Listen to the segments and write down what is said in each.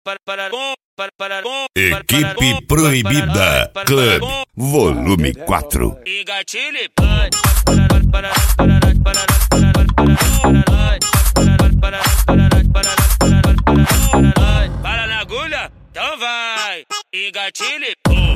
Equipe Proibida Club, volume 4. Engatilhe, para na agulha, então vai. Engatilhe,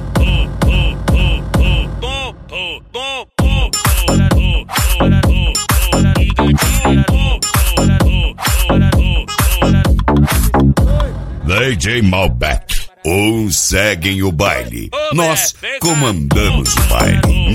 DJ Malbec, uns seguem o baile, nós comandamos o baile.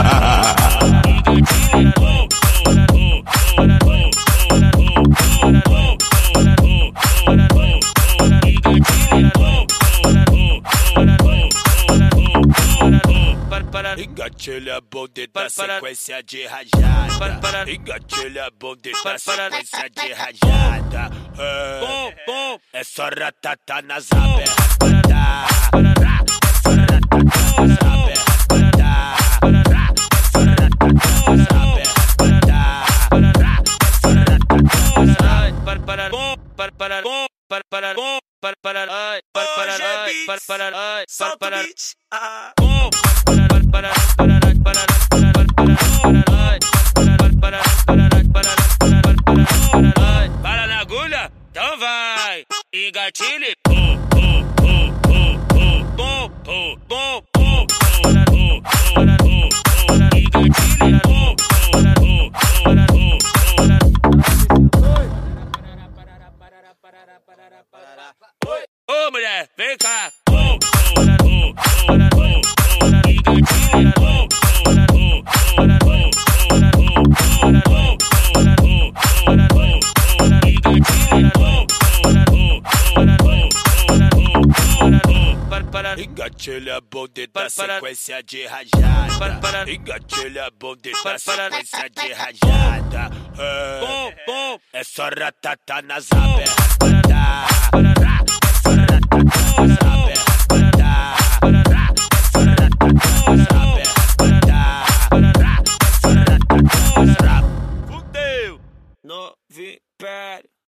Engatilha bonde da sequência de rajada. Engatilha bonde da sequência de rajada. É só ratata nas abertas. Solta o beat. Para na agulha, então vai. Engatilhe, ô mulher, vem cá. Engatilha bonde da sequência de rajada. Engatilha bonde da sequência de rajada. É só ratata nas abertas.